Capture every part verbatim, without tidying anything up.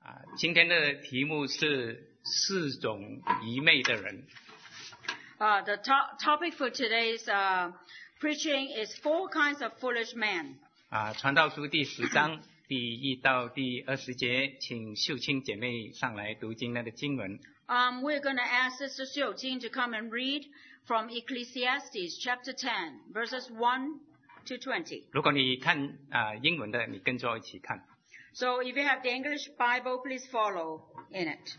啊，今天的题目是四种愚昧的人。 Uh, the to- topic for today's uh, preaching is four kinds of foolish men. 啊，传道书第十章第一到第二十节，请秀清姐妹上来读今天的经文。 Um, we're going to ask Sister Xiu Jing to come and read from Ecclesiastes chapter ten, verses one to twenty. 如果你看啊英文的，你跟着一起看。 So if you have the English Bible, please follow in it.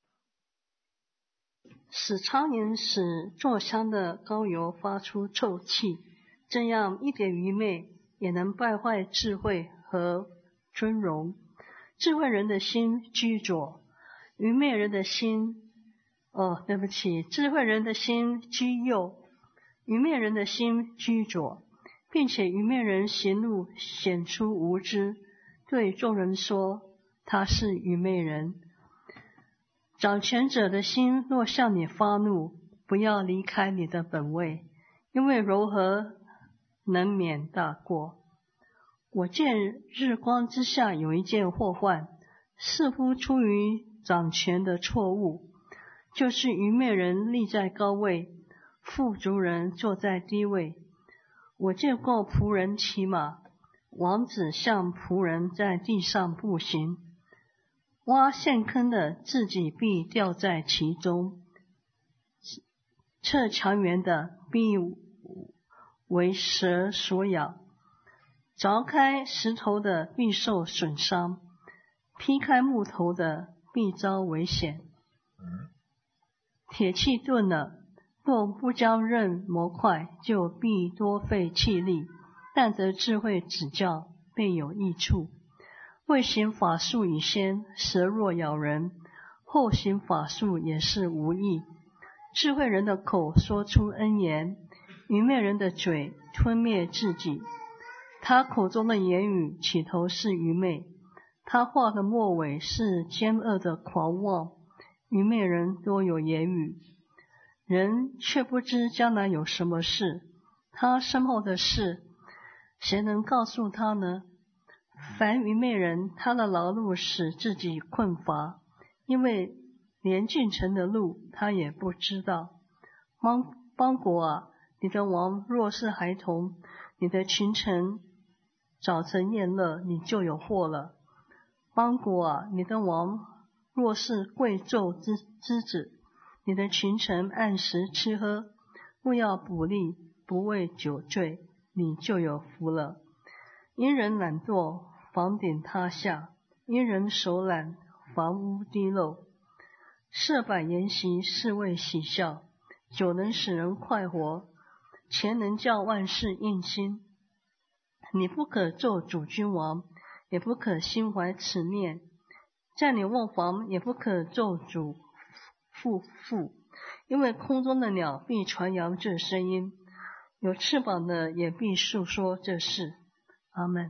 使苍蝇使坐香的膏油发出臭气，这样一点愚昧也能败坏智慧和尊荣。智慧人的心居左，愚昧人的心，哦，对不起，智慧人的心居右，愚昧人的心居左，并且愚昧人行路显出无知，对众人说他是愚昧人。掌权者的心若向你发怒，不要离开你的本位，因为柔和能免大过。我见日光之下有一件祸患，似乎出于掌权的错误，就是愚昧人立在高位，富足人坐在低位。我见过仆人骑马，王子向仆人在地上步行。挖陷坑的自己必掉在其中，测墙垣的必为蛇所咬，凿开石头的必受损伤，劈开木头的必遭危险。铁器钝了，若不将刃磨快，就必多费气力，但得智慧指教，必有益处。未行法术以先，蛇若咬人，后行法术也是无益。智慧人的口说出恩言，愚昧人的嘴吞灭自己。他口中的言语起头是愚昧，他话的末尾是奸恶的狂妄。愚昧人多有言语，人却不知将来有什么事。他身后的事，谁能告诉他呢？凡愚昧人，他的劳碌使自己困乏，因为连进城的路他也不知道。邦邦国啊，你的王若是孩童，你的群臣早晨宴乐，你就有祸了。邦国啊，你的王若是贵胄之之子，你的群臣按时吃喝，勿要补力，不为酒醉，你就有福了。因人懒惰，房顶塌下；因人手懒，房屋滴漏。设摆筵席，是为喜笑；酒能使人快活，钱能叫万事应心。你不可咒主君王，也不可心怀此念；在你卧房，也不可咒主父父，因为空中的鸟必传扬这声音，有翅膀的也必述说这事。阿们。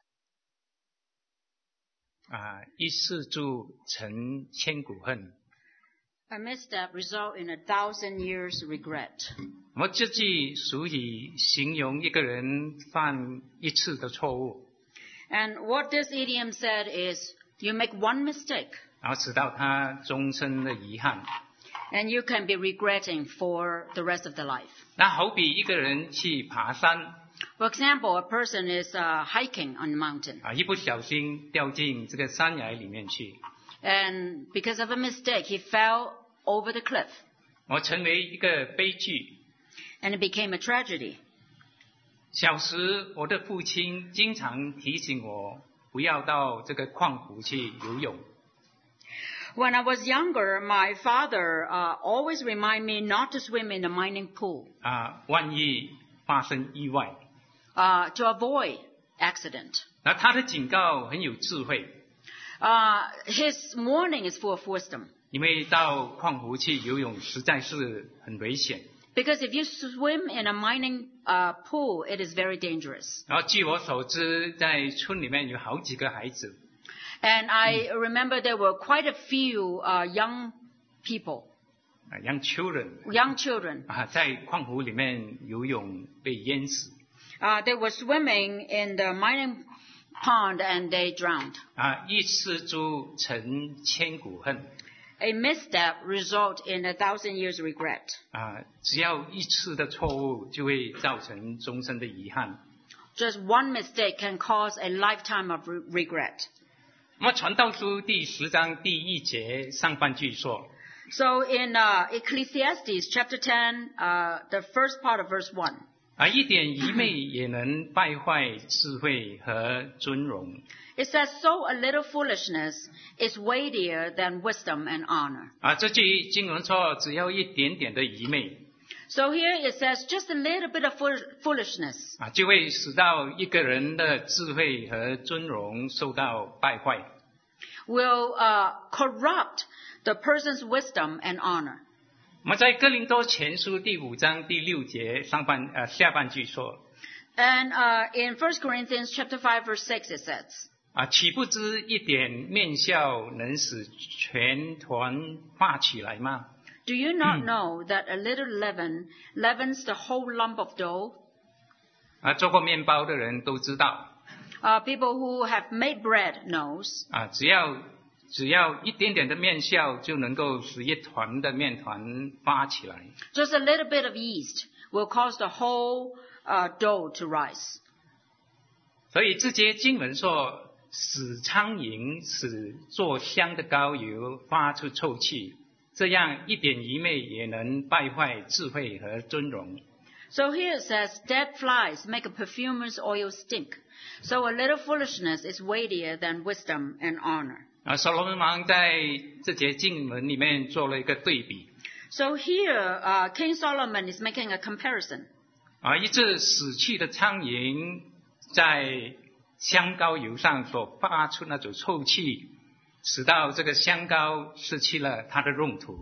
啊，一世诛成千古恨。 A misstep result in a thousand years regret. 我们这句俗语形容一个人犯一次的错误， And what this idiom said is, you make one mistake, 然后使到他终身的遗憾。 and you can be regretting for the rest of the life. 那好比一个人去爬山， For example, a person is uh, hiking on a mountain, 啊，一不小心掉进这个山崖里面去， and because of a mistake, he fell over the cliff, 我成为一个悲剧。 and it became a tragedy. 小时我的父亲经常提醒我不要到这个矿湖去游泳。 When I was younger, my father uh, always reminded me not to swim in the mining pool, 啊，万一发生意外。 uh, to avoid accident. 那他的警告很有智慧， Uh, his warning is full of wisdom. 因为到矿湖去游泳实在是很危险。 Because if you swim in a mining uh, pool, it is very dangerous. 然后据我所知，在村里面有好几个孩子， And I remember there were quite a few uh, young people, 啊，young children， young children. 啊，在矿湖里面游泳被淹死。 Uh, they were swimming in the mining pond and they drowned. 啊，一失足成千古恨。 A misstep result in a thousand years regret. 啊，只要一次的错误，就会造成终身的遗憾。 Just one mistake can cause a lifetime of re- regret. 那么传道书第十章第一节上半句说。 So in uh, Ecclesiastes chapter ten, uh, the first part of verse one. 啊，一点愚昧也能败坏智慧和尊荣。 It says, "So a little foolishness is weightier than wisdom and honor." 啊，这句经文说，只要一点点的愚昧， So here it says, just a little bit of fool- foolishness 啊，就会使到一个人的智慧和尊荣受到败坏。 will uh, corrupt the person's wisdom and honor. 我们在哥林多前书第五章第六节上半呃下半句说， And uh, in First Corinthians chapter five, verse six, it says, 啊，岂不知一点面笑能使全团发起来吗？ "Do you not know that a little leaven leavens the whole lump of dough?" 啊，做过面包的人都知道， Uh, people who have made bread knows 啊，只要只要一点点的面笑，就能够使一团的面团发起来。 just a little bit of yeast will cause the whole uh, dough to rise. 所以这节经文说，使苍蝇使做香的膏油发出臭气，这样一点愚昧也能败坏智慧和尊荣。 So here it says, "Dead flies make a perfumer's oil stink. So a little foolishness is weightier than wisdom and honor." 啊，所罗门王在这节经文里面做了一个对比。 So here, uh, King Solomon is making a comparison. 啊，一只死去的苍蝇在香膏油上所发出那种臭气，使到这个香膏失去了它的用途。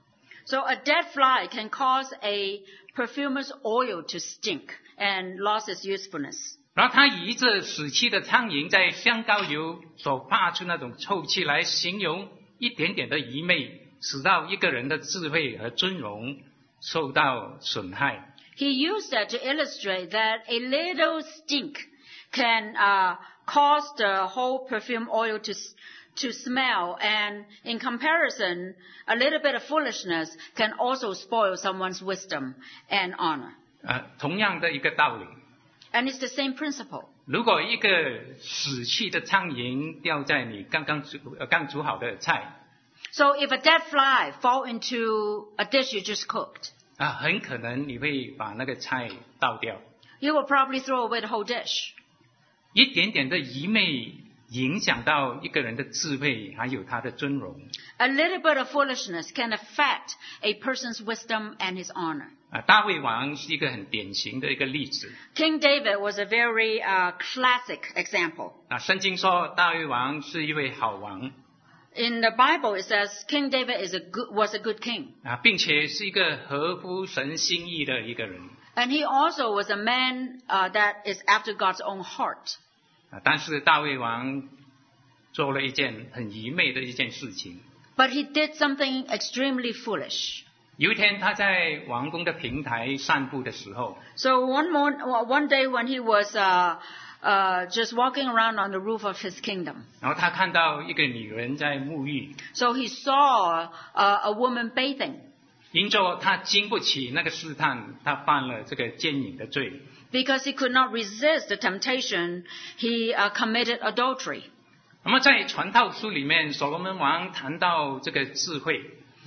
So a dead fly can cause a perfumer's oil to stink and lost its usefulness. 然后他以一只死去的苍蝇在香膏油所发出那种臭气来形容一点点的愚昧，使到一个人的智慧和尊荣受到损害。 He used that to illustrate that a little stink can uh, cause the whole perfume oil to to smell, and in comparison, a little bit of foolishness can also spoil someone's wisdom and honor. 呃，同样的一个道理。 And it's the same principle. 如果一个死去的苍蝇掉在你刚刚煮呃刚煮好的菜， So if a dead fly fall into a dish you just cooked, 啊，很可能你会把那个菜倒掉。 you will probably throw away the whole dish. 一点点的愚昧影响到一个人的智慧，还有他的尊荣。 A little bit of foolishness can affect a person's wisdom and his honor. 啊，大卫王是一个很典型的一个例子。 King David was a very uh, classic example. 啊，圣经说大卫王是一位好王， In the Bible, it says King David is a good, was a good king. 啊，并且是一个合乎神心意的一个人。 And he also was a man uh, that is after God's own heart. 啊，但是大卫王做了一件很愚昧的一件事情。 But he did something extremely foolish. 有一天他在王宫的平台散步的时候， So one, morn, one day when he was uh, uh, just walking around on the roof of his kingdom, 然后他看到一个女人在沐浴， so he saw uh, a woman bathing. 因着他经不起那个试探，他犯了这个奸淫的罪。 Because he could not resist the temptation, he uh, committed adultery. 那么在传道书里面，所罗门王谈到这个智慧，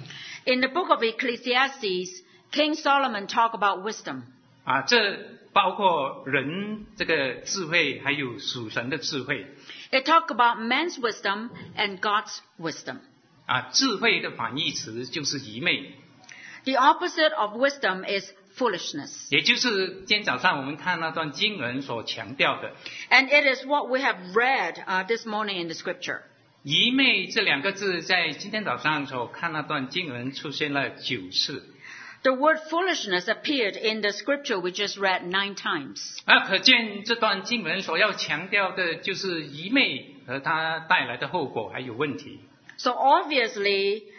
In the book of Ecclesiastes, King Solomon talked about wisdom. 啊，这包括人这个智慧，还有属神的智慧。 It talked about man's wisdom and God's wisdom. 啊，智慧的反义词就是愚昧， The opposite of wisdom is foolishness. 也就是今天早上我们看那段经文所强调的。 And it is what we have read uh, this morning in the scripture. 愚昧这两个字在今天早上所看那段经文出现了九次。 The word foolishness appeared in the scripture we just read nine times. 啊，可见这段经文所要强调的就是愚昧和它带来的后果还有问题。 So obviously,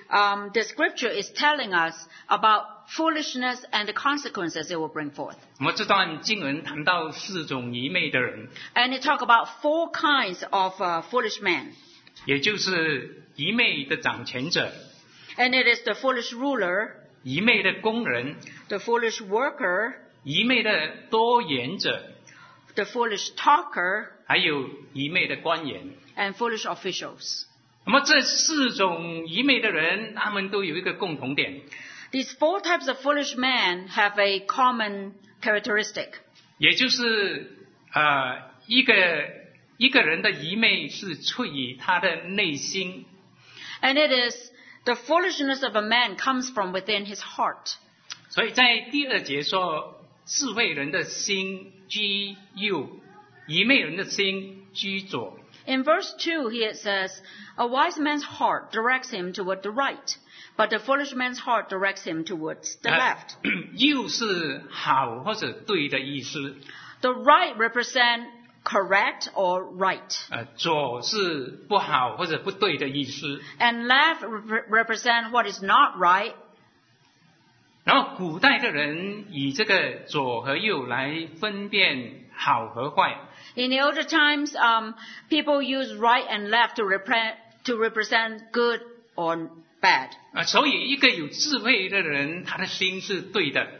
um, the scripture is telling us about foolishness and the consequences it will bring forth. 那么这段经文谈到四种愚昧的人， And it talk about four kinds of uh, foolish men. 也就是愚昧的掌权者、 And it is the foolish ruler, 愚昧的工人、 the foolish worker, 愚昧的多言者， the foolish talker, 还有愚昧的官员。 and foolish officials. 那么这四种愚昧的人，他们都有一个共同点， These four types of foolish men have a common characteristic. 也就是呃，一个一个人的愚昧是出于他的内心， And it is the foolishness of a man comes from within his heart. 所以在第二节说，智慧人的心居右，愚昧人的心居左。 In verse two, here it says, a wise man's heart directs him toward the right, but the foolish man's heart directs him towards the 呃 left. 右是好或者对的意思， The right represent correct or right, 呃，左是不好或者不对的意思。 and left re- represent what is not right. 然后古代的人以这个左和右来分辨好和坏。 In the older times, um, people use right and left to, repre- to represent good or bad. 啊，所以一个有智慧的人，他的心是对的；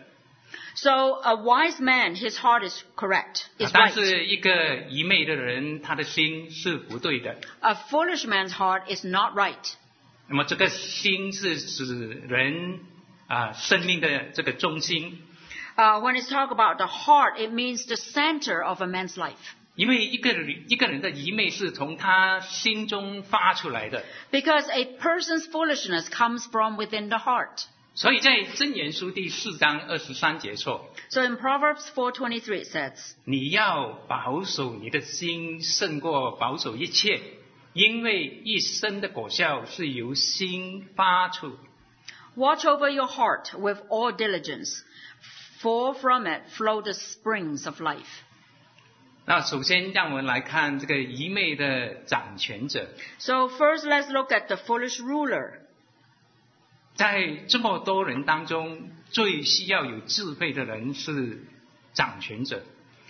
So a wise man, his heart is correct, 啊 is 但 right. 是一个愚昧的人，他的心是不对的。 A foolish man's heart is not right. 那么这个心是指人啊生命的这个中心， Uh, when it's talk about the heart, it means the center of a man's life. 因为一个人一个人的愚昧是从他心中发出来的。 Because a person's foolishness comes from within the heart. 所以在箴言书第四章二十三节说， So in Proverbs four twenty-three it says, 你要保守你的心胜过保守一切，因为一生的果效是由心发出。 Watch over your heart with all diligence, for from it flow the springs of life. 那首先让我们来看这个愚昧的掌权者， So first let's look at the foolish ruler. 在这么多人当中，最需要有智慧的人是掌权者。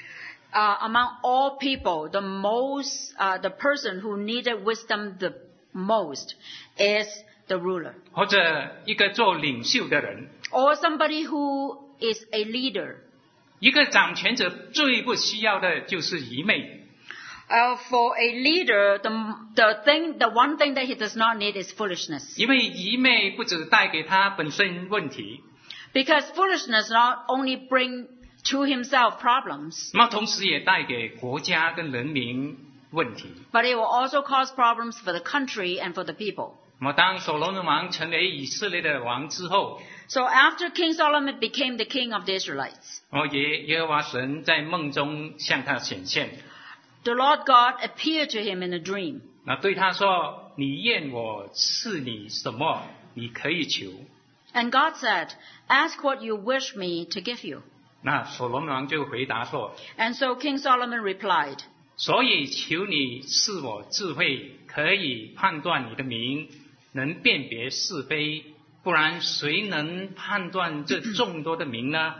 Uh, among all people, the most, uh, the person who needed wisdom the most is the ruler. 或者一个做领袖的人， Or somebody who is a leader. 一个掌权者最不需要的就是愚昧。 Uh, for a leader, the, the thing, the one thing that he does not need is foolishness. 因为愚昧不只带给他本身问题， Because foolishness not only bring to himself problems, 那么同时也带给国家跟人民问题。 but it will also cause problems for the country and for the people. 那么当所罗门王成为以色列的王之后， So after King Solomon became the king of the Israelites, 哦，耶耶和华神在梦中向他显现， the Lord God appeared to him in a dream. 那对他说：“你愿我赐你什么，你可以求。” And God said, ask what you wish me to give you. 那所罗门王就回答说 And so King Solomon replied,：“ 所以求你赐我智慧，可以判断你的名，能辨别是非，不然谁能判断这众多的名呢？”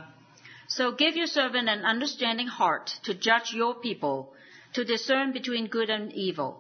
So give your servant an understanding heart to judge your people, to discern between good and evil.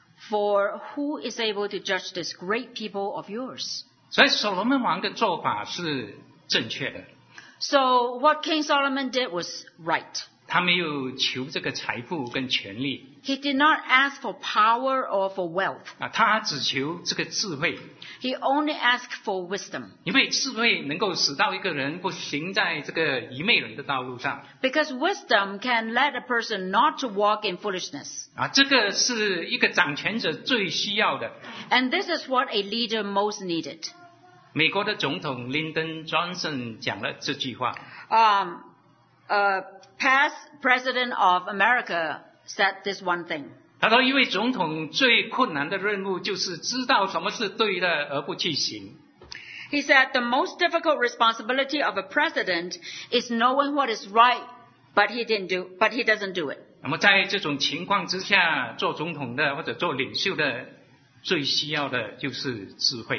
For who is able to judge this great people of yours? 所以所罗门王的做法是正确的， So what King Solomon did was right. 他没有求这个财富跟权力 He did not ask for power or for wealth. 啊，他只求这个智慧， He only asked for wisdom. 因为智慧能够使到一个人不行在这个愚昧人的道路上 Because wisdom can let a person not to walk in foolishness. 啊，这个是一个掌权者最需要的。 And this is what a leader most needed. 美国的总统 Lyndon Johnson 讲了这句话， Um, uh, past president of America said this one thing. 他说：“一位总统最困难的任务就是知道什么是对的而不去行。 He said the most difficult responsibility of a president is knowing what is right, but he didn't do, but he doesn't do it. 那么在这种情况之下，做总统的或者做领袖的，最需要的就是智慧。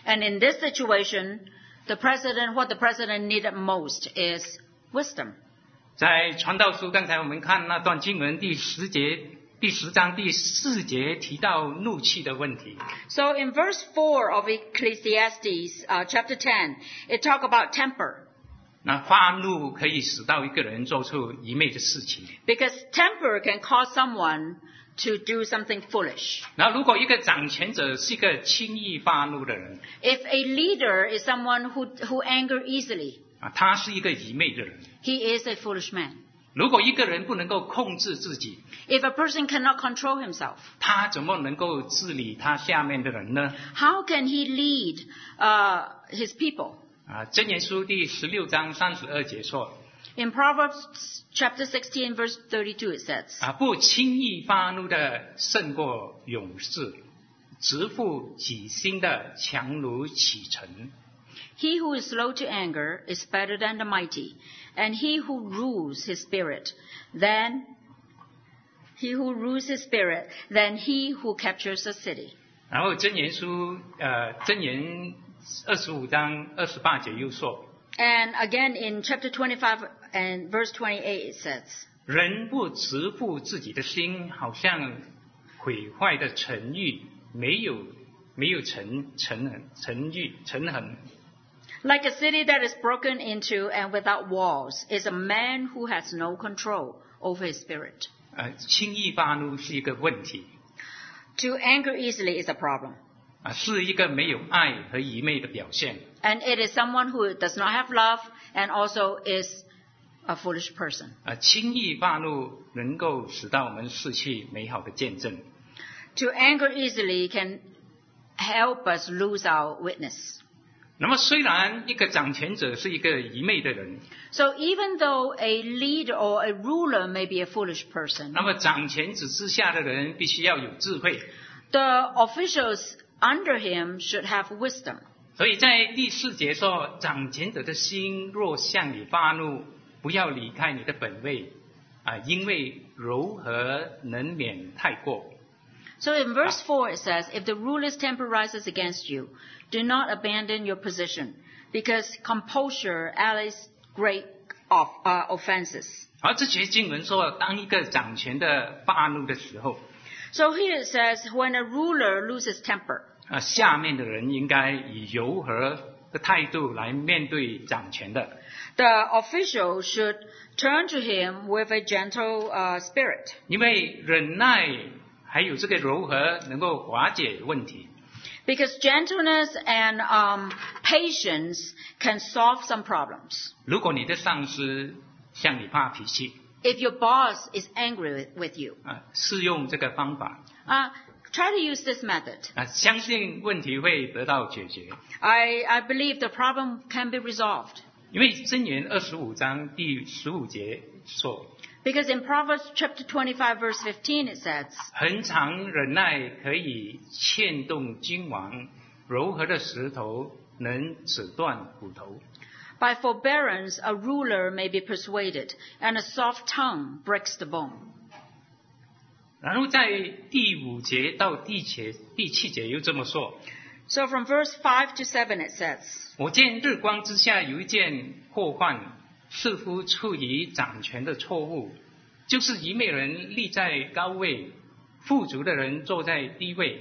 And in this situation, the president, what the president needed most is wisdom. 在传道书，刚才我们看那段经文第十节、第十章第四节提到怒气的问题。 So in verse four of Ecclesiastes, uh, chapter ten, it talk about temper. 那发怒可以使到一个人做出愚昧的事情。 Because temper can cause someone to do something foolish. 然后，如果一个掌权者是一个轻易发怒的人， If a leader is someone who, who anger easily, 啊，他是一个愚昧的人。 he is a foolish man. 如果一个人不能够控制自己， If a person cannot control himself, 他怎么能够治理他下面的人呢？ how can he lead uh, his people? 啊，箴言书第十六章三十二节说， In Proverbs chapter sixteen, verse thirty-two, it says, 啊，不轻易发怒的胜过勇士，直负己心的强如启程。 He who is slow to anger is better than the mighty, and he who rules his spirit, than he who rules his spirit, than he who captures a city. 然后箴言书，呃，箴言二十五章二十八节又说， And again in chapter twenty-five and verse twenty-eight, it says, 人不直负自己的心，好像毁坏的城狱，没有没有城城衡城狱城衡。 Like a city that is broken into and without walls is a man who has no control over his spirit. 呃，轻易发怒是一个问题， To anger easily is a problem. 啊，是一个没有爱和愚昧的表现。 And it is someone who does not have love and also is a foolish person. 啊，轻易发怒能够使到我们失去美好的见证。 To anger easily can help us lose our witness. 那么，虽然一个掌权者是一个愚昧的人， So even though a leader or a ruler may be a foolish person, 那么掌权者之下的人必须要有智慧。 the officials under him should have wisdom. 所以在第四节说，掌权者的心若向你发怒，不要离开你的本位，啊，因为柔和能免太过。 So in verse four it says, if the ruler's temper rises against you, do not abandon your position, because composure allies great of, uh, offenses. 而这节经文说，当一个掌权的发怒的时候， So here it says, when a ruler loses temper, 啊，下面的人应该以柔和的态度来面对掌权的。 the official should turn to him with a gentle uh, spirit. 因为忍耐还有这个柔和能够化解问题。 Because gentleness and um, patience can solve some problems. 如果你的上司向你发脾气， If your boss is angry with, with you, 啊，试用这个方法， uh, try to use this method. 啊，相信问题会得到解决。 I, I believe the problem can be resolved. 因为箴言二十五章第十五节说， Because in Proverbs chapter twenty-five verse fifteen it says, 恒常忍耐可以牵动君王，柔和的石头能折断骨头。 by forbearance a ruler may be persuaded, and a soft tongue breaks the bone. 然后在第五节到第节第七节又这么说， So from verse five to seven it says, 我见日光之下有一件祸患，似乎出于掌权的错误，就是愚昧人立在高位，富足的人坐在低位。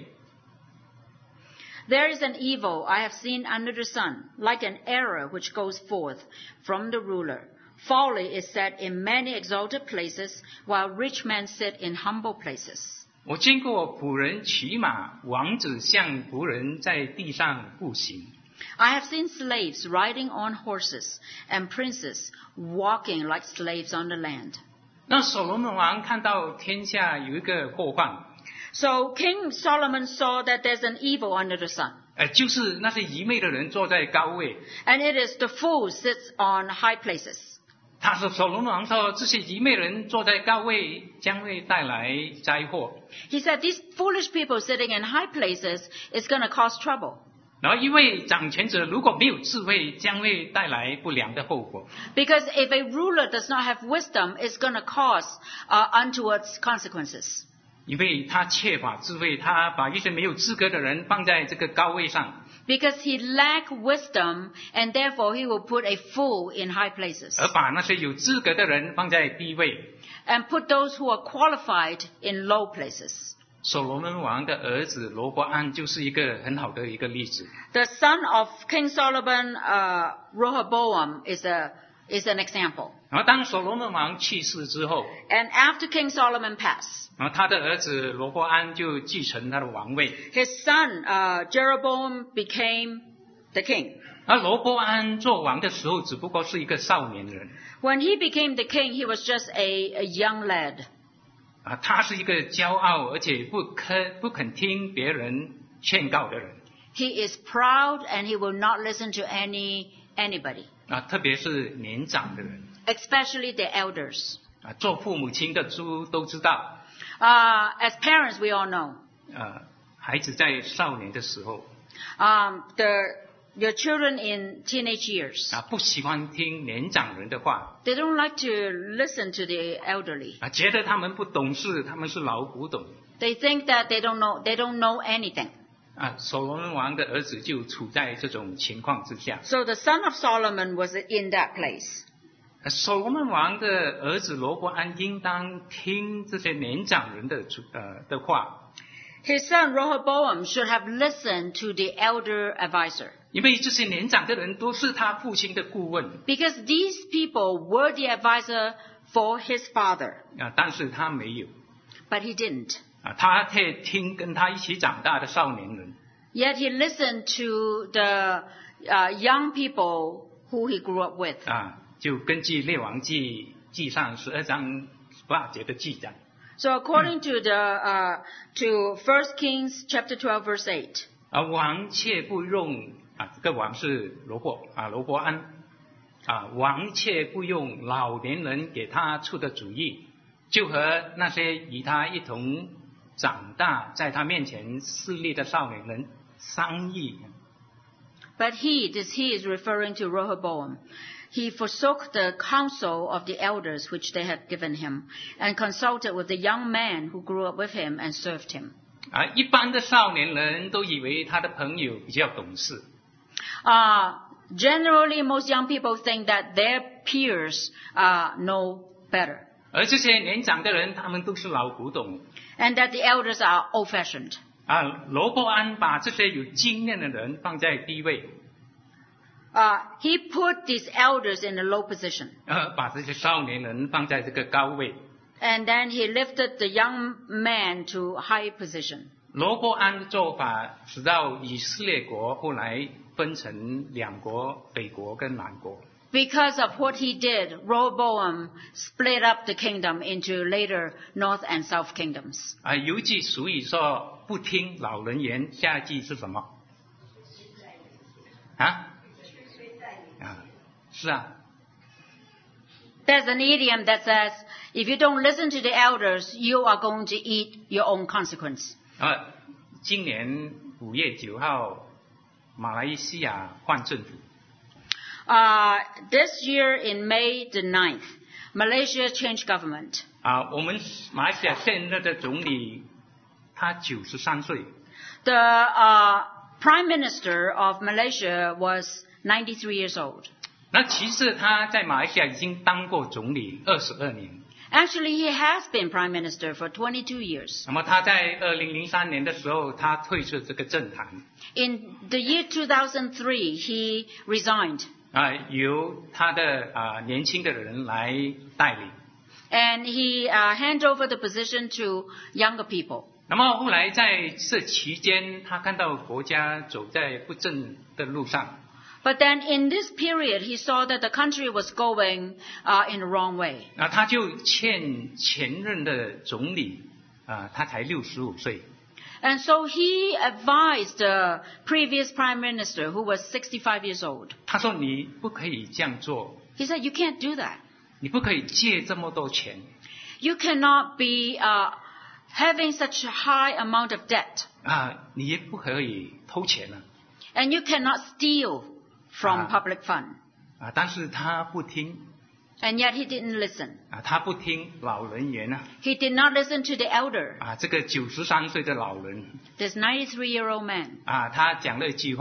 There is an evil I have seen under the sun, like an error which goes forth from the ruler. Folly is set in many exalted places, while rich men sit in humble places. 我见过仆人骑马，王子像仆人在地上步行。 I have seen slaves riding on horses, and princes walking like slaves on the land. 那所罗门王看到天下有一个祸患， So King Solomon saw that there's an evil under the sun. 呃，就是那些愚昧的人坐在高位。 And it is the fool sits on high places. 他说，所罗门王说，这些愚昧人坐在高位，将会带来灾祸。 He said these foolish people sitting in high places is going to cause trouble. 然后，因为掌权者如果没有智慧，将会带来不良的后果。 Because if a ruler does not have wisdom, it's going to cause uh, untoward consequences. 因为他缺乏智慧，他把一些没有资格的人放在这个高位上。 Because he lacked wisdom, and therefore he will put a fool in high places, 而把那些有资格的人放在低位。 and put those who are qualified in low places. 所罗门王的儿子罗伯安就是一个很好的一个例子。 The son of King Solomon, uh, Rehoboam, is a is an example. 然后当所罗门王去世之后， And after King Solomon passed, 然后他的儿子罗伯安就继承他的王位。 his son uh, Jeroboam became the king. 而罗伯安做王的时候，只不过是一个少年人 When he became the king, he was just a, a young lad. 啊，他是一个骄傲而且不肯不肯听别人劝告的人 He is proud and he will not listen to any anybody, 啊，特别是年长的人 especially the elders. 啊，做父母亲的都都知道， Uh, as parents, we all know 呃，孩子在少年的时候 um, the your children in teenage years. 啊，不喜欢听年长人的话 They don't like to listen to the elderly. 啊，觉得他们不懂事，他们是老古董 They think that they don't know they don't know anything. 啊。所罗门王的儿子就处在这种情况之下。 So the son of Solomon was in that place. 所罗门王的儿子罗伯安应当听这些年长人的呃的话， His son Rehoboam should have listened to the elder advisor, 因为这些年长的人都是他父亲的顾问 because these people were the advisor for his father, 啊，但是他没有 but he didn't. 啊，他却听跟他一起长大的少年人 Yet he listened to the uh, young people who he grew up with. 啊，就根据列王记记上十二章十八节的记载 So according to the uh, to First Kings chapter twelve verse eight, 啊，王却不用啊，这个王是罗伯啊罗伯安啊，王却不用老年人给他出的主意，就和那些与他一同长大，在他面前势力的少年人商议。 but he, this he is referring to Rehoboam. He forsook the counsel of the elders which they had given him, and consulted with the young man who grew up with him and served him. 啊，一般的少年人都以为他的朋友比较懂事 Uh, generally, most young people think that their peers uh, know better, 而这些年长的人他们都是老古董 and that the elders are old-fashioned. 啊。罗伯安把这些有经验的人放在低位， Uh, he put these elders in a low position, 呃，把这些少年人放在这个高位。 and then he lifted the young man to high position. 罗伯安的做法使到以色列国后来分成两国，北国跟南国。 Because of what he did, Rehoboam split up the kingdom into later north and south kingdoms. 啊，有一句俗语说不听老人言，下一句是什么？啊？啊，是啊， There's an idiom that says, if you don't listen to the elders, you are going to eat your own consequence. 啊，今年五月九号，马来西亚换政府， Uh, this year in May the ninth, Malaysia changed government. 啊，我们马来西亚现任的总理他九十三岁， The uh, prime minister of Malaysia was ninety-three years old. 那其实他在马来西亚已经当过总理二十二年。 Actually, he has been prime minister for twenty-two years. 那么他在二零零三年的时候，他退出这个政坛， In the year two thousand three, he resigned. 啊，由他的啊年轻的人来带领。 And he uh, handed over the position to younger people. 那么后来在这期间，他看到国家走在不正的路上， But then in this period, he saw that the country was going uh, in the wrong way. 那他就劝前任的总理，啊，他才六十五岁， And so he advised the previous prime minister, who was sixty-five years old. 他说你不可以这样做， He said, you can't do that. 你不可以借这么多钱， You cannot be uh, having such a high amount of debt. 啊，你也不可以偷钱啊， And you cannot steal from Ah. public fund. 啊，但是他不听， And yet he didn't listen. 啊，他不听老人言啊， He did not listen to the elder, 啊，这个九十三岁的老人， this ninety-three-year-old man. 啊，他讲了一句话，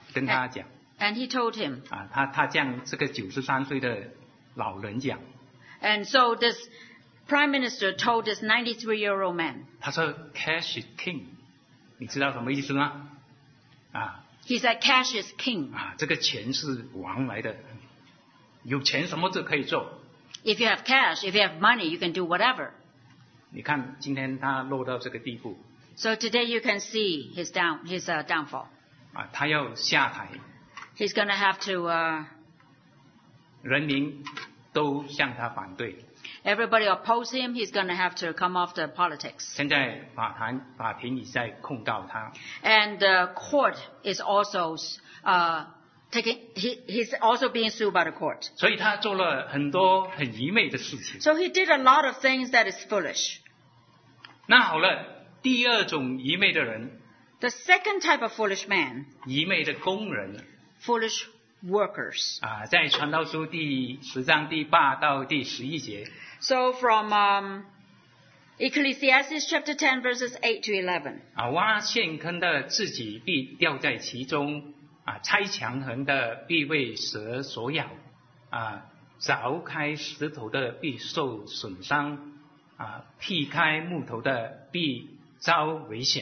跟他讲 And he told him. 啊，他他这样这个九十三岁的老人讲， And so this prime minister told this ninety-three-year-old man. 他说 cash is king， 你知道什么意思吗？啊 He said, cash is king. 啊，这个钱是王来的，有钱什么都可以做。 If you have cash, if you have money, you can do whatever. 你看今天他落到这个地步 So today you can see his down, his uh, downfall. 啊，他要下台， He's going to have to, uh, 人民都向他反对。 everybody oppose him. He's going to have to come off the politics. 现在法坛法庭已在控告他， And the court is also, uh, taking, he, he's also being sued by the court. 所以他做了很多很愚昧的事情。 So he did a lot of things that is foolish. 那好了，第二种愚昧的人， The second type of foolish man, 愚昧的工人 foolish workers. 啊，在传道书第十章第八到第十一节 So from um, Ecclesiastes chapter ten, verses eight to eleven. 啊，挖陷坑的自己必掉在其中啊，拆墙横的必为蛇所咬啊，凿开石头的必受损伤啊，劈开木头的必遭危险。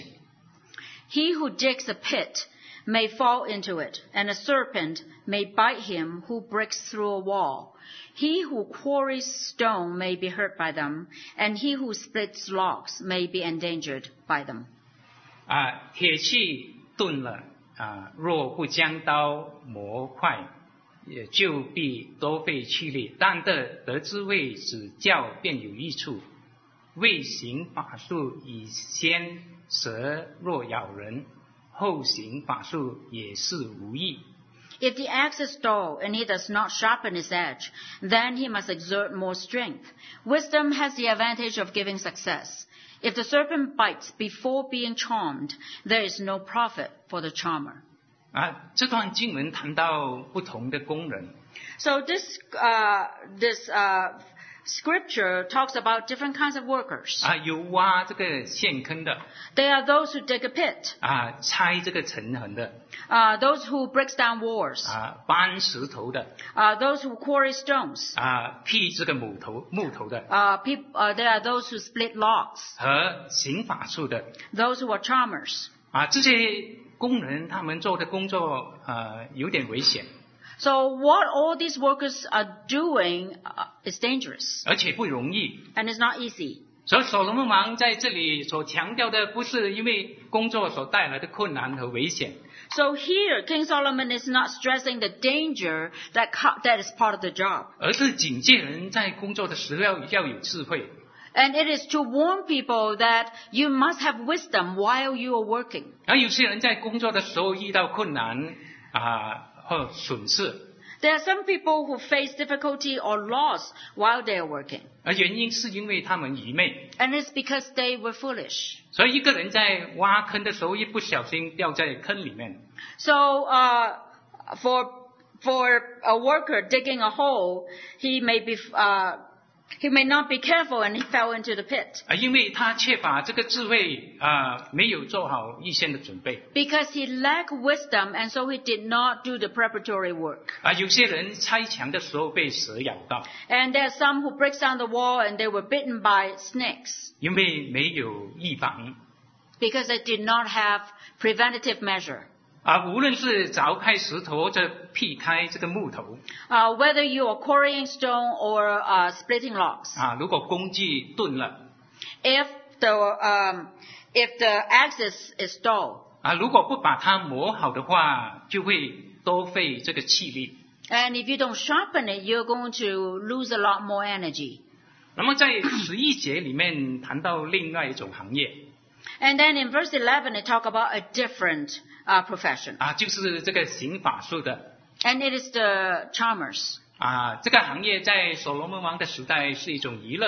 He who digs a pit may fall into it, and a serpent may bite him who breaks through a wall. He who quarries stone may be hurt by them, and he who splits logs may be endangered by them. 啊，铁器钝了啊，若不将刀磨快，也就必多费气力。但得得知为指教便有益处，未行法术以先蛇若咬人，后行法术也是无益。 If the axe is dull and he does not sharpen its edge, then he must exert more strength. Wisdom has the advantage of giving success. If the serpent bites before being charmed, there is no profit for the charmer. 啊，这段经文谈到不同的工人 So this uh, this uh, scripture talks about different kinds of workers. 啊，有挖这个陷坑的 They are those who dig a pit, 啊，拆这个城垣的 uh, those who breaks down walls, 啊，搬石头的 uh, those who quarry stones. 啊，劈这个木头木头的 Uh, peop- uh, there are those who split logs, 和行法术的 those who are charmers. 啊，这些工人他们做的工作呃有点危险， So what all these workers are doing uh, is dangerous 而且不容易。 and is not easy. 所以所罗门王在这里所强调的，不是因为工作所带来的困难和危险， So here, King Solomon is not stressing the danger that co- that is part of the job. 而是警戒人在工作的时候要要有智慧。 And it is to warn people that you must have wisdom while you are working. 而有些人在工作的时候遇到困难啊或损失， There are some people who face difficulty or loss while they are working. 而原因是因为他们愚昧。 And it's because they were foolish. 所以一个人在挖坑的时候，一不小心掉在坑里面， So, uh, for, for a worker digging a hole, he may be, uh, he may not be careful and he fell into the pit. 啊，因为他缺乏这个智慧啊，没有做好预先的准备。 Because he lacked wisdom and so he did not do the preparatory work. 啊，有些人拆墙的时候被蛇咬到， And there are some who breaks down the wall and they were bitten by snakes 因为没有预防。 because they did not have preventative measure. 啊，无论是凿开石头或者劈开这个木头， Uh, whether you are quarrying stone or uh, splitting logs. 啊，如果工具钝了， If the, um, if the axis is dull, 啊，如果不把它磨好的话，就会多费这个气力。 and if you don't sharpen it, you're going to lose a lot more energy. 那么在十一节里面谈到另外一种行业， And then in verse eleven, it talk about a different uh, profession. 啊，就是这个行法术的。 And it is the charmers. 啊，这个行业在所罗门王的时代是一种娱乐，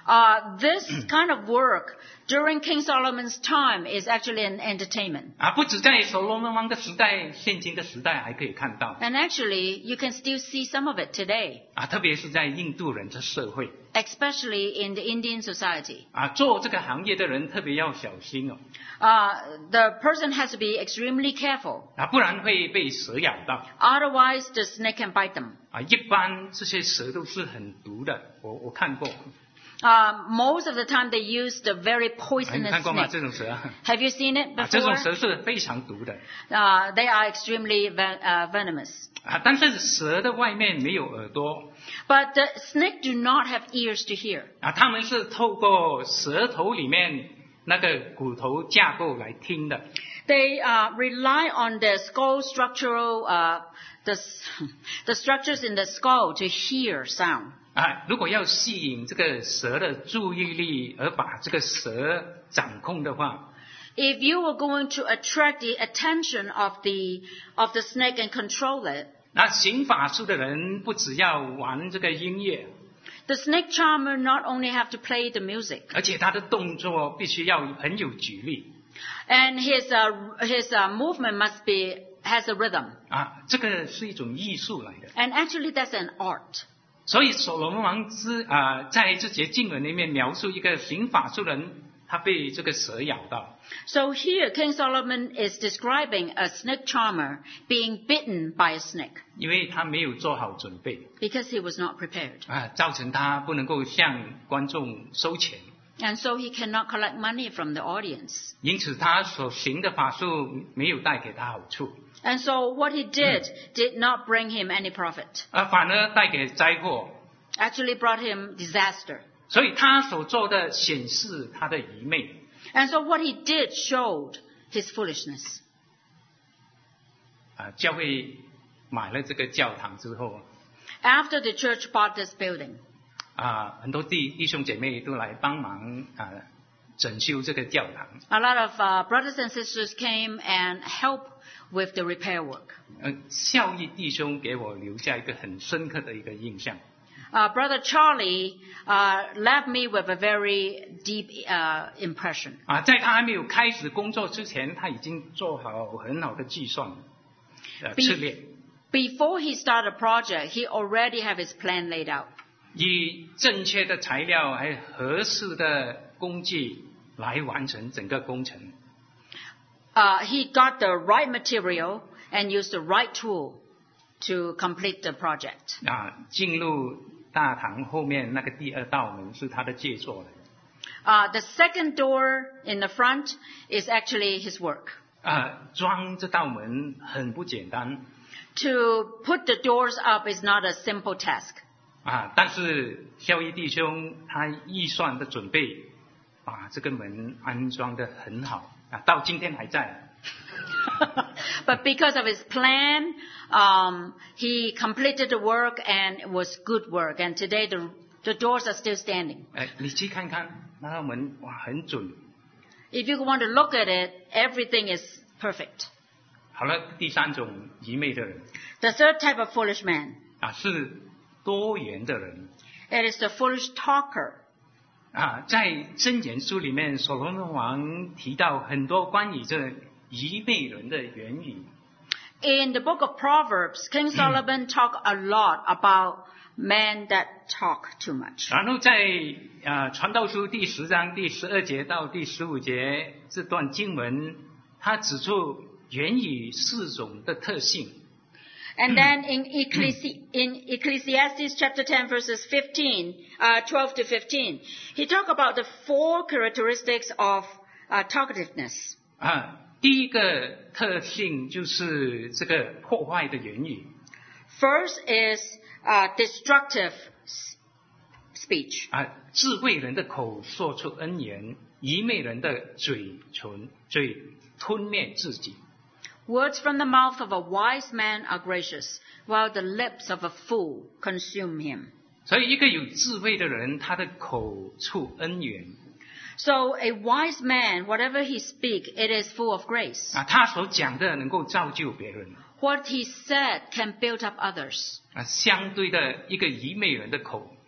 Uh, this kind of work during King Solomon's time is actually an entertainment. 啊，不止在所罗门王的时代，现今的时代还可以看到。 And actually, you can still see some of it today, 啊，特别是在印度人的社会。 especially in the Indian society. 啊，做这个行业的人特别要小心哦。 Uh, the person has to be extremely careful. 啊，不然会被蛇咬到。 Otherwise, the snake can bite them. 啊，一般这些蛇都是很毒的，我我看过。 Uh, most of the time, they use the very 啊，你 poisonous 看过吗？ snake. 这种蛇啊， Have you seen it 啊这种 before? 蛇是非常毒的。 Uh, they are extremely ven- uh, venomous. 啊，但是蛇的外面没有耳朵。 But the snake do not have ears to hear. 啊，他们是透过舌头里面那个骨头架构来听的。 They uh, rely on the skull structural, uh, the, s- the structures in the skull to hear sound. 啊，如果要吸引这个蛇的注意力，而把这个蛇掌控的话， If you were going to attract the attention of the of the snake and control it, 那行法术的人不只要玩这个音乐， the snake charmer not only have to play the music, 而且他的动作必须要很有举例。 and his uh, his uh, movement must be has a rhythm. 啊，这个是一种艺术来的。 And actually, that's an art. 所以所罗门王之啊，在这节经文里面描述一个行法术的人，他被这个蛇咬到。 So here, King Solomon is describing a snake charmer being bitten by a snake 因为他没有做好准备 because he was not prepared. 啊，造成他不能够向观众收钱， And so he cannot collect money from the audience. 因此他所行的法术没有带给他好处， And so what he did did not bring him any profit. 而反而带给灾祸。 Actually brought him disaster. 所以他所做的显示他的愚昧。 And so what he did showed his foolishness. 啊，教会买了这个教堂之后， After the church bought this building, 啊，很多弟弟兄姐妹都来帮忙啊，整修这个教堂。 a lot of uh, brothers and sisters came and helped with the repair work. 呃，孝义弟兄给我留下一个很深刻的一个印象。 Uh, Brother Charlie uh, left me with a very deep uh, impression. 啊，在他还没有开始工作之前，他已经做好很好的计算，呃， Be- 策略， Before he started a project, he already have his plan laid out. 以正确的材料还有合适的工具来完成整个工程。 Uh, he got the right material and used the right tool to complete the project. 啊，进入大堂后面那个第二道门是他的杰作来的。 Uh, the second door in the front is actually his work. 啊，装这道门很不简单 To put the doors up is not a simple task. 啊，但是孝义弟兄他预算的准备，把这个门安装的很好啊，到今天还在。 But because of his plan, um, he completed the work and it was good work. And today the, the doors are still standing. 哎，你去看看那道门，哇，很准。 If you want to look at it, everything is perfect. 好了，第三种愚昧的人 The third type of foolish man, 啊，是多元的人 it is the foolish talker. 啊。在箴言书里面，所罗门王提到很多关于这愚昧人的言语。 In the book of Proverbs, King Solomon talked a lot about men that talk too much. 然后在啊传道书第十章第十二节到第十五节这段经文，他指出言语四种的特性。 And then in, Ecclesi- in Ecclesiastes chapter ten verses fifteen, uh, twelve to fifteen, he talked about the four characteristics of uh, talkativeness. 啊，第一个特性就是这个破坏的言语 First is uh, destructive s- speech. 啊，智慧人的口说出恩言，愚昧人的嘴唇嘴吞灭自己。 Words from the mouth of a wise man are gracious, while the lips of a fool consume him. 所以，一个有智慧的人，他的口出恩言 So a wise man, whatever he speak, it is full of grace. 啊，他所讲的能够造就别人 What he said can build up others. 啊。相对的，一个愚昧人的口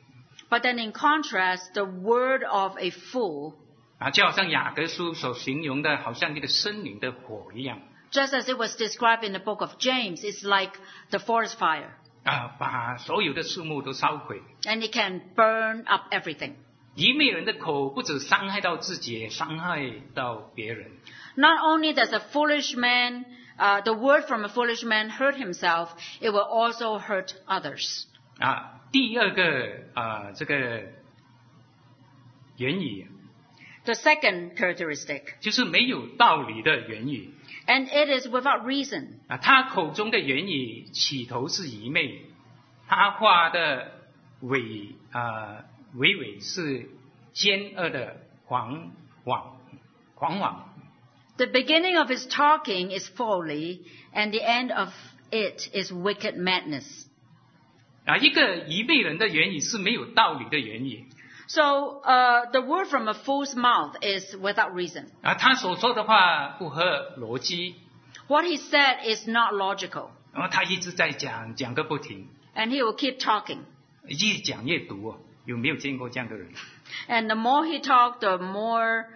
But then in contrast, the word of a fool, 啊，就好像雅各书所形容的，好像那个森林的火一样， just as it was described in the book of James, is like the forest fire. 啊，把所有的树木都烧毁。 And it can burn up everything. 愚昧人的口不止伤害到自己，也伤害到别人。 Not only does a foolish man, uh, the word from a foolish man hurt himself, it will also hurt others. 啊，第二个啊，这个言语 The second characteristic, 就是没有道理的言语 and it is without reason. 啊，他口中的言语起头是愚昧，他话的尾啊尾尾是奸恶的狂妄狂妄。 The beginning of his talking is folly, and the end of it is wicked madness. 啊，一个愚昧人的言语是没有道理的言语 So, uh, the word from a fool's mouth is without reason. 啊，他所说的话不合逻辑， What he said is not logical, 然后他一直在讲，讲个不停， and he will keep talking. 越讲越毒哦。有没有见过这样的人？ And the more he talked, the more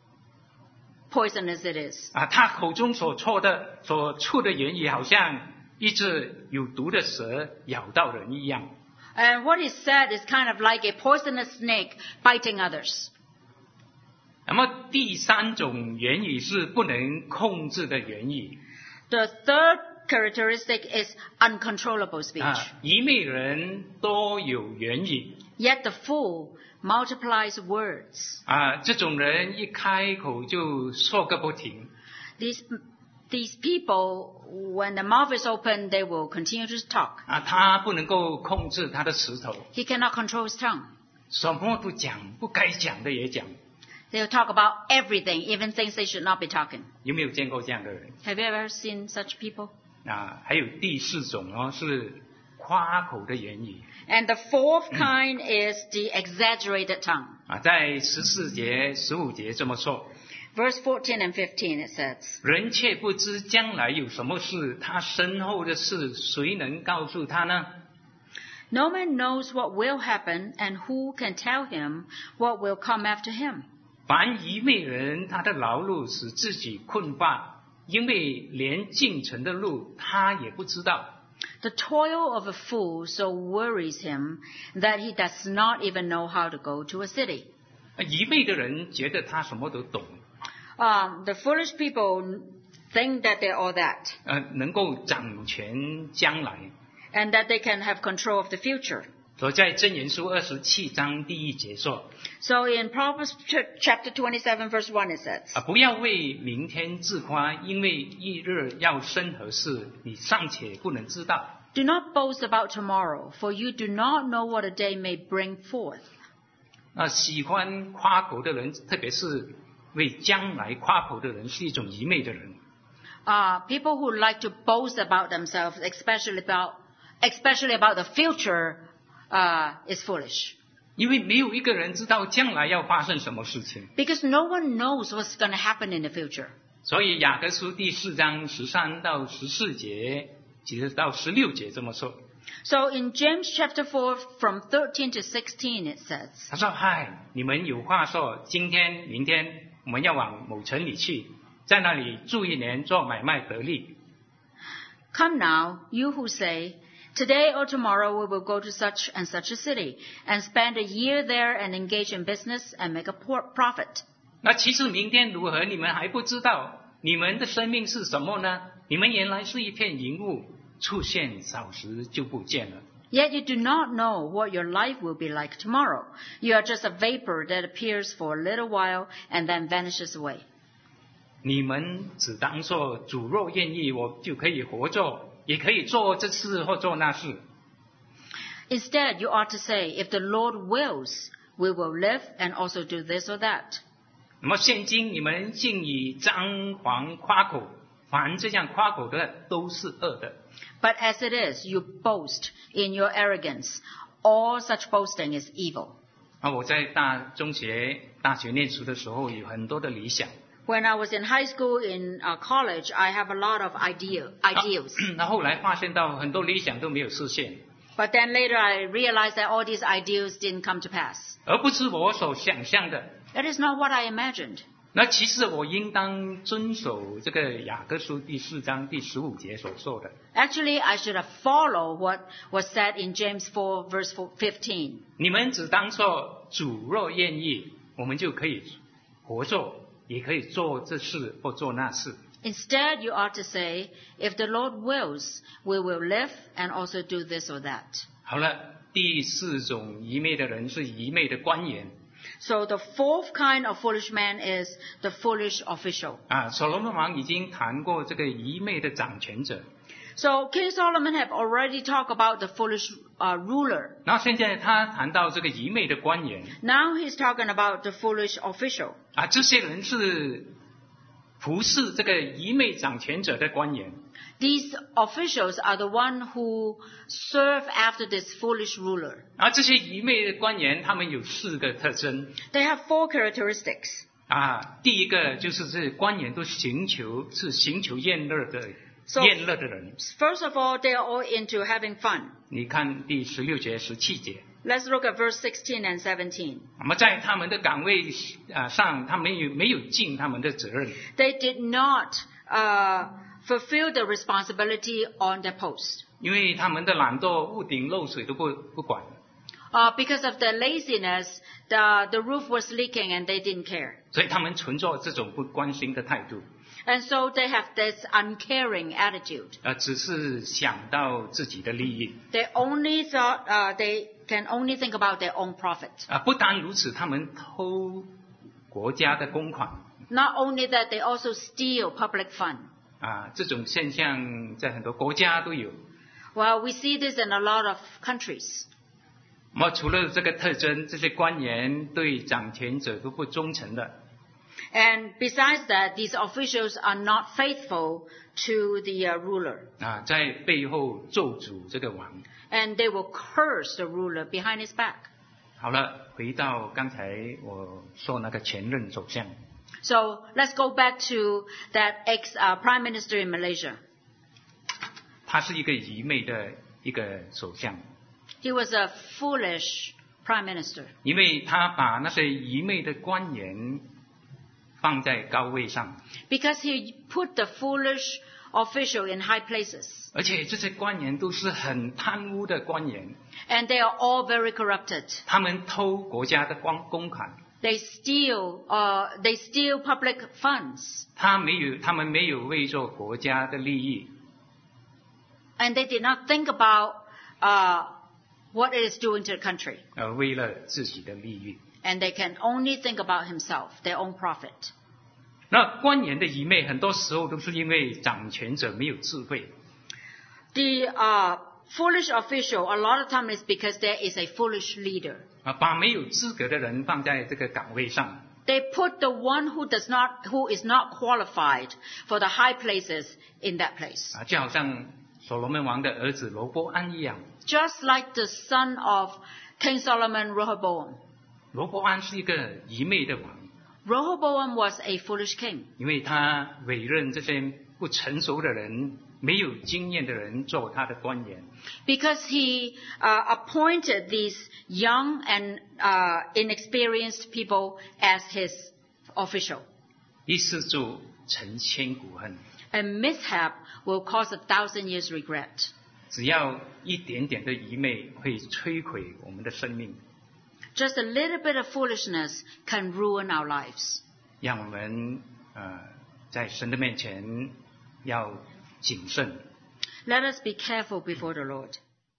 poisonous it is. 啊，他口中所错的、所出的言语，好像一只有毒的蛇咬到人一样。 And what he said is kind of like a poisonous snake biting others. 那么第三种言语是不能控制的言语 The third characteristic is uncontrollable 啊 speech. ， 愚昧人多有言语 Yet the fool multiplies words. 啊，这种人一开口就说个不停 These, these people, when the mouth is open, they will continue to talk. 啊，他不能够控制他的舌头， He cannot control his tongue. 什么都讲，不该讲的也讲。 They'll talk about everything, even things they should not be talking. 有没有见过这样的人 Have you ever seen such people? 啊？还有第四种哦，是夸口的言语 And the fourth kind is the exaggerated tongue. 啊，在十四节、十五节这么说。 Verse fourteen and fifteen it says, 人却不知将来有什么事，他身后的事谁能告诉他呢？ No man knows what will happen, and who can tell him what will come after him? 凡愚昧人，他的劳碌使自己困乏，因为连进城的路他也不知道。 The toil of a fool so worries him that he does not even know how to go to a city. 愚昧的人觉得他什么都懂， Um, the foolish people think that they're all that, 呃，能够掌权将来。 and that they can have control of the future. 所以在箴言书二十七章第一节说 So in Proverbs ch- chapter twenty-seven verse one it says, 啊，不要为明天自夸，因为一日要生何事，你尚且不能知道。 Do not boast about tomorrow, for you do not know what a day may bring forth. 那喜欢夸口的人，特别是为将来夸口的人，是一种愚昧的人。 Uh, people who like to boast about themselves, especially about, especially about the future, uh, is foolish. 因为没有一个人知道将来要发生什么事情， Because no one knows what's going to happen in the future. 所以雅各书第四章十三到十四节，其实到十六节这么说。 So in James chapter four, from thirteen to sixteen, it says, 他说：“嗨，你们有话说，今天、明天我们要往某城里去，在那里住一年，做买卖得利。 Come now, you who say, today or tomorrow we will go to such and such a city, and spend a year there and engage in business and make a por- profit. 那其实明天如何，你们还不知道。你们的生命是什么呢？你们原来是一片云雾，出现少时就不见了。 Yet you do not know what your life will be like tomorrow. You are just a vapor that appears for a little while and then vanishes away. 你们只当说，主若愿意，我就可以活着，也可以做这事或做那事。 Instead, you ought to say, if the Lord wills, we will live and also do this or that. 那么现今你们竟以张狂夸口，凡这样夸口的都是恶的。 But as it is, you boast in your arrogance. All such boasting is evil. 啊，我在大中学、大学念书的时候，有很多的理想。 When I was in high school, in uh, college, I have a lot of idea, ideals. 那后来发现到很多理想都没有实现。 But then later I realized that all these ideals didn't come to pass. 而不是我所想象的。 That is not what I imagined. 那其实我应当遵守这个雅各书第四章第十五节所说的。 Actually, I should have followed what was said in James four, verse fifteen. 你们只当说，主若愿意，我们就可以活做，也可以做这事或做那事。 Instead, you ought to say, if the Lord wills, we will live and also do this or that. 好了，第四种愚昧的人是愚昧的官员。 So the fourth kind of foolish man is the foolish official. 啊，所罗门王已经谈过这个愚昧的掌权者。 So King Solomon have already talked about the foolish uh, ruler. 然后现在他谈到这个愚昧的官员。 Now he's talking about the foolish official. 啊，这些人是服侍这个愚昧掌权者的官员。 These officials are the one who serve after this foolish ruler. 而这些愚昧的官员，他们有四个特征。 They have four characteristics. 啊，第一个就是这官员都寻求是寻求宴乐的 So- 宴乐的人。 First of all, they are all into having fun. 你看第十六节、十七节。 Let's look at verse sixteen and seventeen. 那么在他们的岗位啊上，他们没有没有尽他们的责任。 They did not uh, fulfill the responsibility on their post. 因为他们的懒惰，屋顶漏水都不不管。 Uh, because of their laziness, the, the roof was leaking and they didn't care. 所以他们存着这种不关心的态度， And so they have this uncaring attitude. 呃，只是想到自己的利益。 They only thought, uh, they can only think about their own profit. 啊，不单如此，他们偷国家的公款。 Not only that, they also steal public fund. 啊，这种现象在很多国家都有。 Well, we see this in a lot of countries. 那么除了这个特征，这些官员对掌权者都不忠诚的。 And besides that, these officials are not faithful to the uh, ruler. 啊，在背后咒诅这个王。 And they will curse the ruler behind his back. 好了，回到刚才我说那个前任首相， So let's go back to that ex uh, prime minister in Malaysia. 他是一个愚昧的一个首相， He was a foolish prime minister 因为他把那些愚昧的官员放在高位上， because he put the foolish official in high places. 而且这些官员都是很贪污的官员， And they are all very corrupted. 他们偷国家的公公款， They steal, uh, they steal public funds. 他没有，他们没有为着国家的利益， And they did not think about uh, what it is doing to the country. 而为了自己的利益。 And they can only think about himself, their own profit. 那官员的愚昧，很多时候都是因为掌权者没有智慧。 The uh, foolish official, a lot of time is because there is a foolish leader. 啊，把没有资格的人放在这个岗位上， They put the one who does not, who is not qualified for the high places in that place. 啊，就好像所罗门王的儿子罗波安一样。 Just like the son of King Solomon, Rehoboam. 罗波安是一个愚昧的王， Rehoboam was a foolish king 因为他委任这些不成熟的人、没有经验的人做他的官员。 because he uh, appointed these young and uh, inexperienced people as his official. 一失足成千古恨， A mishap will cause a thousand years regret. 只要一点点的愚昧会摧毁我们的生命， Just a little bit of foolishness can ruin our lives. 让我们呃在神的面前要谨慎。 Let us be careful before the Lord.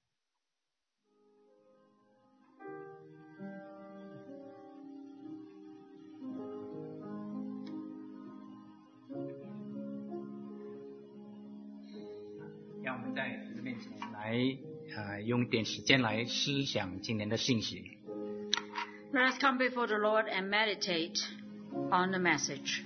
让我们在神的面前来呃用一点时间来思想今年的信息。 Let us come before the Lord and meditate on the message.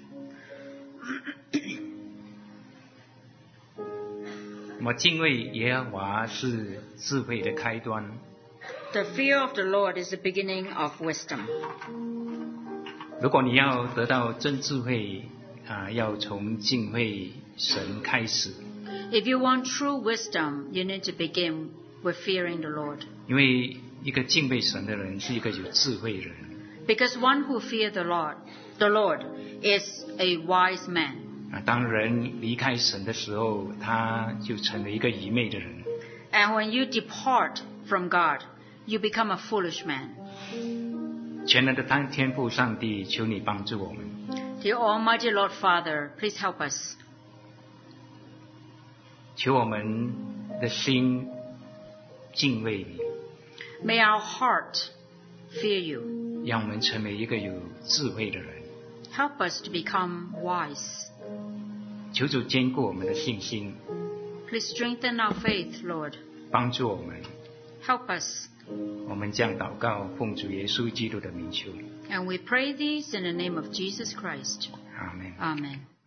那么敬畏耶和华是智慧的开端。 The fear of the Lord is the beginning of wisdom. 如果你要得到真智慧啊、要从敬畏神开始。 If you want true wisdom, you need to begin with fearing the Lord. 因为一个敬畏神的人是一个有智慧人。 Because one who fears the Lord, the Lord is a wise man. 啊，当人离开神的时候，他就成为一个愚昧的人。 And when you depart from God, you become a foolish man. 全能的当天父上帝，求你帮助我们。 Dear Almighty Lord Father, please help us. 求我们的心敬畏你， May our heart fear you. 让我们成为一个有智慧的人。 Help us to become wise. 求主坚固我们的信心， Please strengthen our faith, Lord. 帮助我们。 Help us. 我们将祷告奉主耶稣基督的名求， And we pray this in the name of Jesus Christ. 阿门。 Amen.